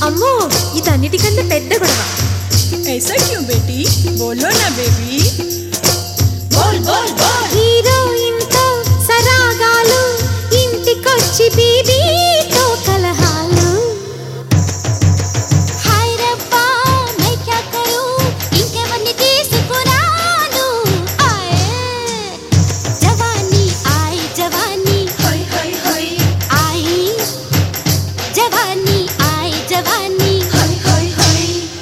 అమ్మో ఇదన్నిటికన్నా పెద్ద గొడవ. ऐसा क्यों बेटी? बोलो ना बेबी. बोल बोल बोल. హీరోయిన్తో సరాగాలు, ఇంటికొచ్చి బీబీతో కలహాలు. హాయ్ రబ్బా మై క్యా కరూ, ఇంకెవరిని తీసుకురాను. ఆయ్ జవానీ ఆయ్ జవానీ, हाय हाय हाय. ఆయ్ జవానీ ఆయ్ జవానీ. हाय हाय हाय.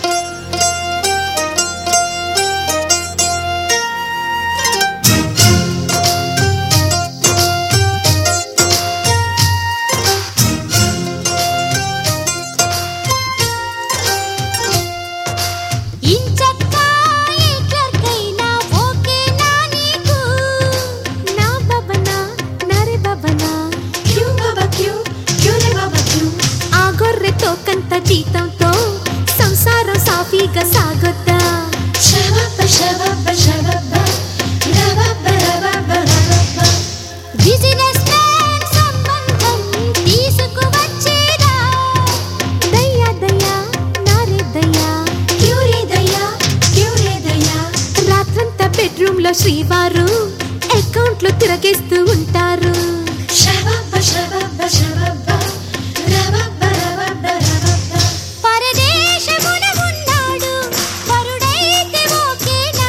ఇంచక్కా ఏ క్లర్కైనా ఓకేనా నీకు? నా బబనా నరే బబనా, क्यों बाबा क्यों? क्यों रे बाबा क्यों? ఆ గొర్రెతో కంత జీతంతో సంసారం సాఫీగా సాగొద్దా? शबाबा शबाबा शबाबा. रबाबा रबाबा रबाबा. బిజినెస్ మ్యాన్ సంబంధం తీసుకువచ్చేదా? దయ్యా దయ్యా నారే దయ్యా. क्यों रे दया? क्यों रे दया? రాత్రంతా బెడ్రూమ్ లో శ్రీవారు అకౌంట్లు తిరగేస్తూ ఉంటారు. शबाबा शबाबा शबाबा. रबाबा रबाबा रबाबा. పరదేశమున ఉన్నాడు వరుడైతే ఓకేనా?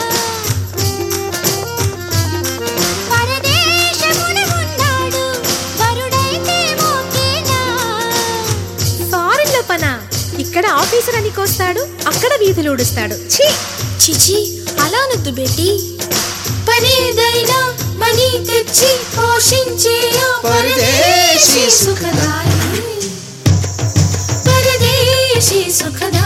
పరదేశమున ఉన్నాడు వరుడైతే ఓకేనా? ఫారెన్ లో పనా, ఇక్కడ ఆఫీసర్ అని కోస్తాడు, అక్కడ వీధులు ఊడుస్తాడు. ఛీ చిచి అలా అనొద్దు బేటీ. పనేదైనా మనీ తెచ్చి పోషించే ఆ పరదేశీ సుఖదాయి. పరదేశీ సుఖదాయి.